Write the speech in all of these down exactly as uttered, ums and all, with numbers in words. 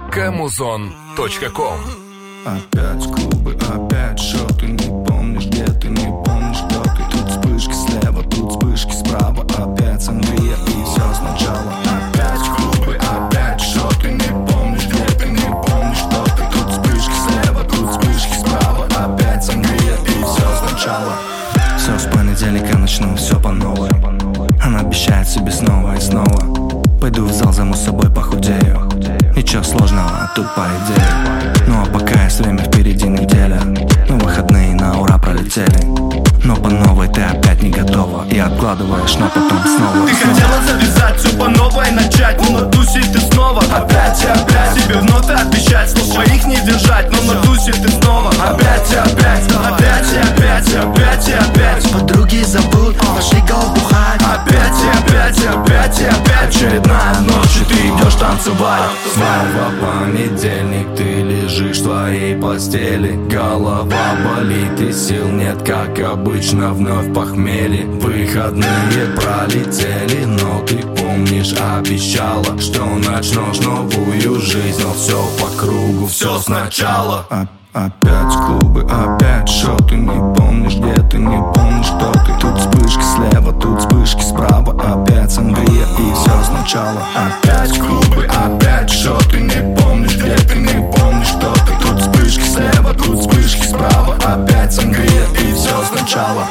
кэмузон точка ком. Опять клубы, опять шоты. Не помнишь, где ты, не помнишь, кто ты. Тут вспышки слева, тут вспышки справа. Опять сангрия и все сначала. Опять клубы, опять шоты. Не помнишь, где ты, не помнишь, кто ты. Тут вспышки слева, тут вспышки справа. Опять сангрия и все сначала. Все с понедельника начну, все по новой. Она обещает себе снова и снова. Пойду в зал, займу собой, похудею. Ничего сложного, тут по идее. Ну а пока есть время, впереди неделя. Ну выходные на ура пролетели. Но по новой ты опять не готова. И откладываешь, но потом снова. Ты снова. Хотела завязать, все по новой начать. Но на тусе ты снова опять и опять. Себе вновь обещать, слов своих не держать. Но на тусе ты снова опять и опять. Опять и опять, и опять и опять. Подруги забыл, пошли бухать. Опять и опять, и опять и опять. Очередная ночь, и ты идешь танцевать. Снова понедельник, ты лежишь в твоей постели. Голова болит и сил нет, как обычно, вновь похмелье. Выходные пролетели, но ты помнишь, обещала, что начнешь новую жизнь. Но все по кругу, все сначала. Опять клубы, опять шоты. Не помнишь, где ты, не помнишь, кто ты. Тут вспышки слева, тут вспышки справа. Опять сангрия и все сначала. Опять клубы, опять шоты. Не помнишь, где ты, не помнишь, кто ты. Тут вспышки слева, тут вспышки справа. Опять сангрия и все сначала.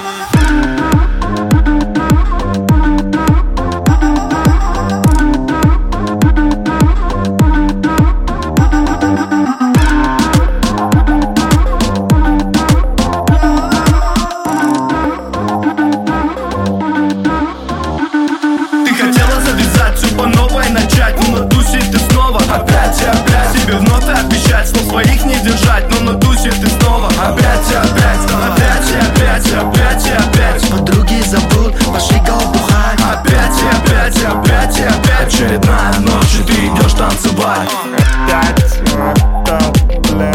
Опять и опять, себе вновь обещать, слов своих не держать. Но на тусе ты снова опять и опять. Опять и опять, и опять и опять. Подруги забыл, пошли бухать. Опять и опять, и опять и опять. Очередная ночь, и ты идешь танцевать. Опять, бля.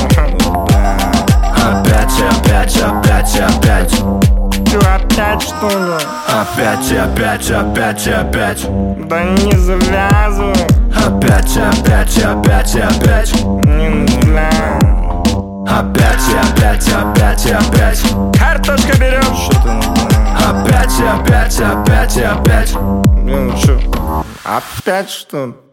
Опять и опять, и опять и опять. Ты опять что ли? Опять и опять, и опять и опять. Да не завязывай. Опять и опять, и опять и опять. Не Опять и опять, и опять и опять. Картошка берем. Что-то опять и опять, и опять и опять. Блин, что? Опять что ли?